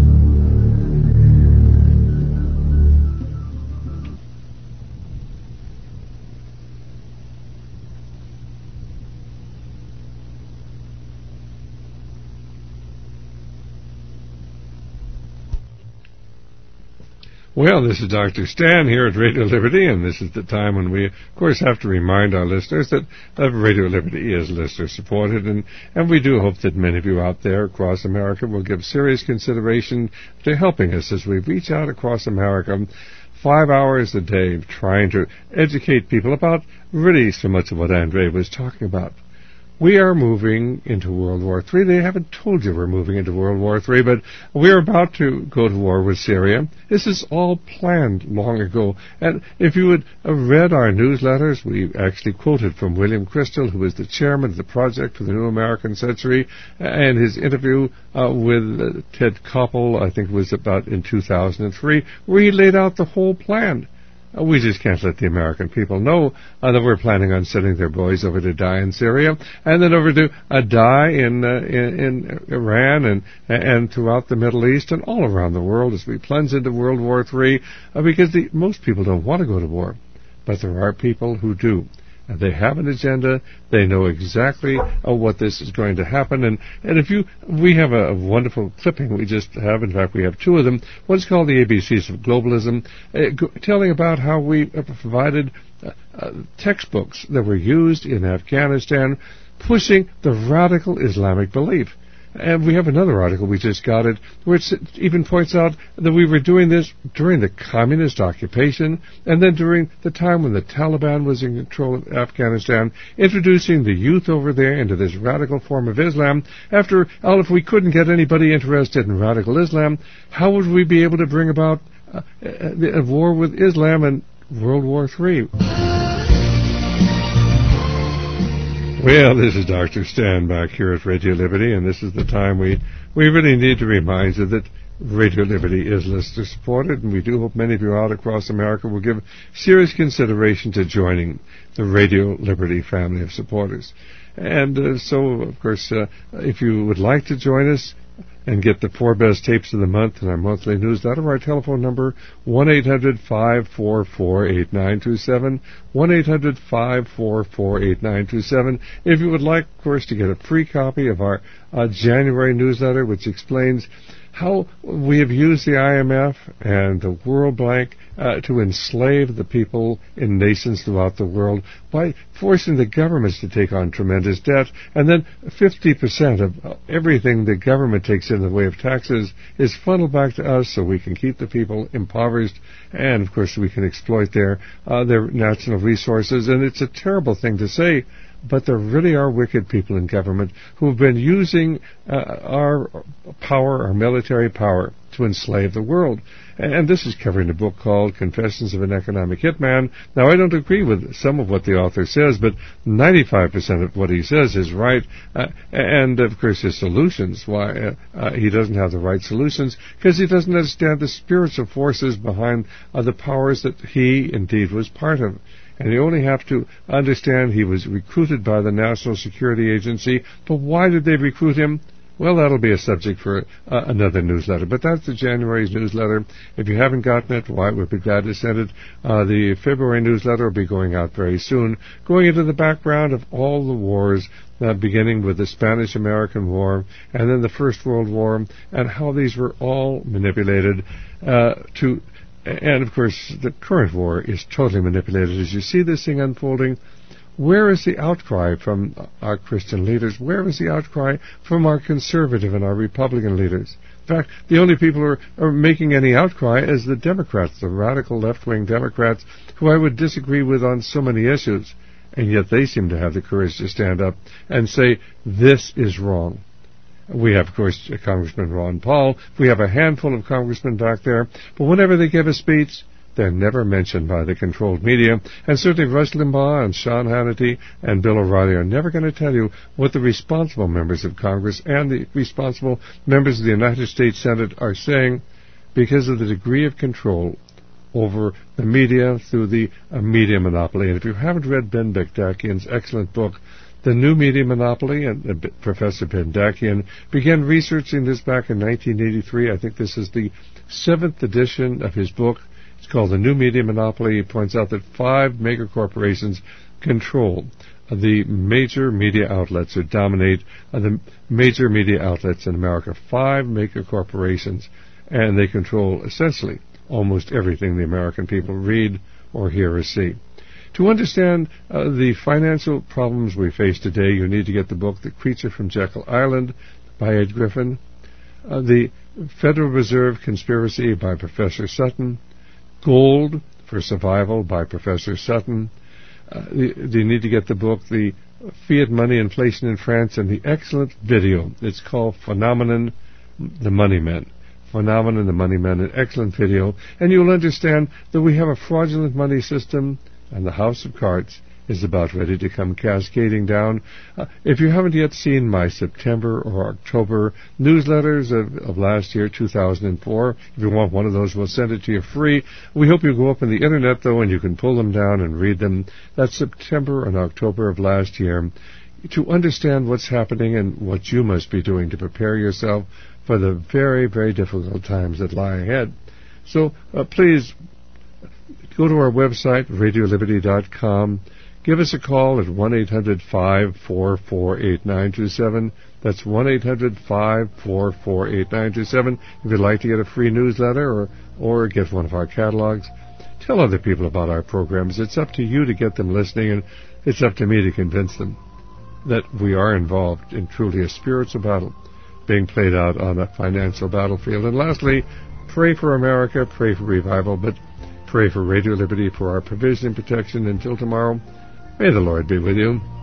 Well, this is Doctor Stan here at Radio Liberty, and this is the time when we, of course, have to remind our listeners that, that Radio Liberty is listener-supported, and, and we do hope that many of you out there across America will give serious consideration to helping us as we reach out across America five hours a day trying to educate people about really so much of what Andre was talking about. We are moving into World War Three. They haven't told you we're moving into World War Three, but we're about to go to war with Syria. This is all planned long ago. And if you had read our newsletters, we actually quoted from William Crystal, who is the chairman of the Project for the New American Century, and his interview uh, with uh, Ted Koppel, I think it was about in two thousand three, where he laid out the whole plan. Uh, we just can't let the American people know uh, that we're planning on sending their boys over to die in Syria and then over to uh, die in, uh, in in Iran and and throughout the Middle East and all around the world as we plunge into World War Three, uh, because the, most people don't want to go to war, but there are people who do. Uh, they have an agenda. They know exactly uh, what this is going to happen. And, and if you, we have a, a wonderful clipping we just have. In fact, we have two of them. One's called The A B Cs of Globalism, uh, go, telling about how we uh, provided uh, uh, textbooks that were used in Afghanistan pushing the radical Islamic belief. And we have another article, we just got it, which even points out that we were doing this during the communist occupation and then during the time when the Taliban was in control of Afghanistan, introducing the youth over there into this radical form of Islam. After all, if we couldn't get anybody interested in radical Islam, how would we be able to bring about uh, a, a war with Islam and World War Three? Well, this is Doctor Stan back here at Radio Liberty, and this is the time we, we really need to remind you that Radio Liberty is listener-supported, and we do hope many of you out across America will give serious consideration to joining the Radio Liberty family of supporters. And uh, so, of course, uh, if you would like to join us and get the four best tapes of the month in our monthly newsletter, our telephone number, one eight hundred, five four four, eight nine two seven, one eight hundred, five four four, eight nine two seven. If you would like, of course, to get a free copy of our uh, January newsletter, which explains how we have used the I M F and the World Bank uh, to enslave the people in nations throughout the world by forcing the governments to take on tremendous debt, and then fifty percent of everything the government takes in the way of taxes is funneled back to us so we can keep the people impoverished, and of course we can exploit their, uh, their national resources. And it's a terrible thing to say, but there really are wicked people in government who have been using uh, our power, our military power, to enslave the world. And this is covered in a book called Confessions of an Economic Hitman. Now, I don't agree with some of what the author says, but ninety-five percent of what he says is right. Uh, and, of course, his solutions, why uh, uh, he doesn't have the right solutions, because he doesn't understand the spiritual forces behind uh, the powers that he, indeed, was part of. And you only have to understand he was recruited by the National Security Agency. But why did they recruit him? Well, that'll be a subject for uh, another newsletter. But that's the January's newsletter. If you haven't gotten it, why, we'd be glad to send it. Uh, the February newsletter will be going out very soon, going into the background of all the wars, uh, beginning with the Spanish-American War and then the First World War, and how these were all manipulated uh, to... And, of course, the current war is totally manipulated. As you see this thing unfolding, where is the outcry from our Christian leaders? Where is the outcry from our conservative and our Republican leaders? In fact, the only people who are, are making any outcry is the Democrats, the radical left-wing Democrats, who I would disagree with on so many issues. And yet they seem to have the courage to stand up and say, this is wrong. We have, of course, Congressman Ron Paul. We have a handful of congressmen back there. But whenever they give a speech, they're never mentioned by the controlled media. And certainly Rush Limbaugh and Sean Hannity and Bill O'Reilly are never going to tell you what the responsible members of Congress and the responsible members of the United States Senate are saying, because of the degree of control over the media through the uh, media monopoly. And if you haven't read Ben Bekdakian's excellent book, The New Media Monopoly, and uh, Professor Bendakian began researching this back in nineteen eighty-three. I think this is the seventh edition of his book. It's called The New Media Monopoly. He points out that five mega corporations control the major media outlets, or dominate uh, the major media outlets in America. Five mega corporations, and they control essentially almost everything the American people read or hear or see. To understand uh, the financial problems we face today, you need to get the book The Creature from Jekyll Island by Ed Griffin, uh, The Federal Reserve Conspiracy by Professor Sutton, Gold for Survival by Professor Sutton. Uh, the, you need to get the book The Fiat Money Inflation in France, and the excellent video. It's called Phenomenon, the Money Men. Phenomenon, the Money Men, an excellent video. And you'll understand that we have a fraudulent money system, and the House of Cards is about ready to come cascading down. Uh, if you haven't yet seen my September or October newsletters of, of last year, two thousand four, if you want one of those, we'll send it to you free. We hope you go up on the Internet, though, and you can pull them down and read them. That's September and October of last year, to understand what's happening and what you must be doing to prepare yourself for the very, very difficult times that lie ahead. So uh, please go to our website, radio liberty dot com. Give us a call at one eight hundred five four four eight nine two seven. That's one eight hundred five four four eight nine two seven. If you'd like to get a free newsletter or, or get one of our catalogs, tell other people about our programs. It's up to you to get them listening, and it's up to me to convince them that we are involved in truly a spiritual battle being played out on a financial battlefield. And lastly, pray for America, pray for revival, but pray for Radio Liberty, for our provision and protection. Until tomorrow, may the Lord be with you.